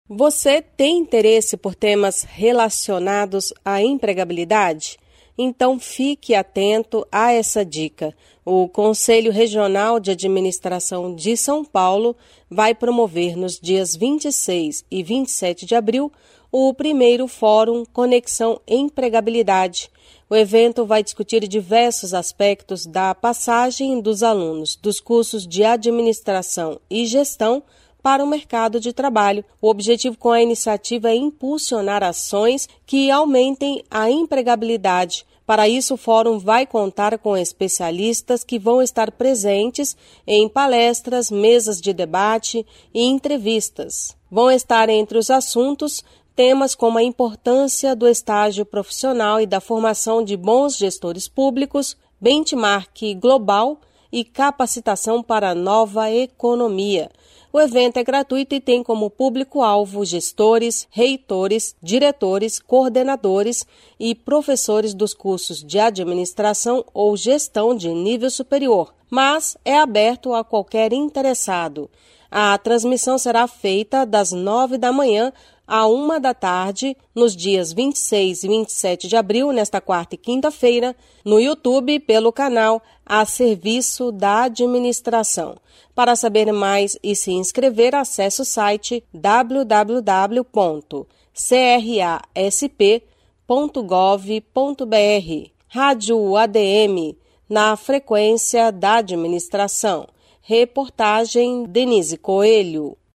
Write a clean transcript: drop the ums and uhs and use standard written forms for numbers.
Você tem interesse por temas relacionados à empregabilidade? Então fique atento a essa dica. O Conselho Regional de Administração de São Paulo vai promover nos dias 26 e 27 de abril o primeiro Fórum Conexão Empregabilidade. O evento vai discutir diversos aspectos da passagem dos alunos dos cursos de Administração e Gestão para o mercado de trabalho. O objetivo com a iniciativa é impulsionar ações que aumentem a empregabilidade. Para isso, o fórum vai contar com especialistas que vão estar presentes em palestras, mesas de debate e entrevistas. Vão estar entre os assuntos temas como a importância do estágio profissional e da formação de bons gestores públicos, benchmark global e capacitação para a nova economia. O evento é gratuito e tem como público-alvo gestores, reitores, diretores, coordenadores e professores dos cursos de administração ou gestão de nível superior, mas é aberto a qualquer interessado. A transmissão será feita das 9 da manhã à 1 da tarde, nos dias 26 e 27 de abril, nesta quarta e quinta-feira, no YouTube, pelo canal A Serviço da Administração. Para saber mais e se inscrever, acesse o site www.crasp.gov.br. Rádio ADM, na frequência da administração. Reportagem Denise Coelho.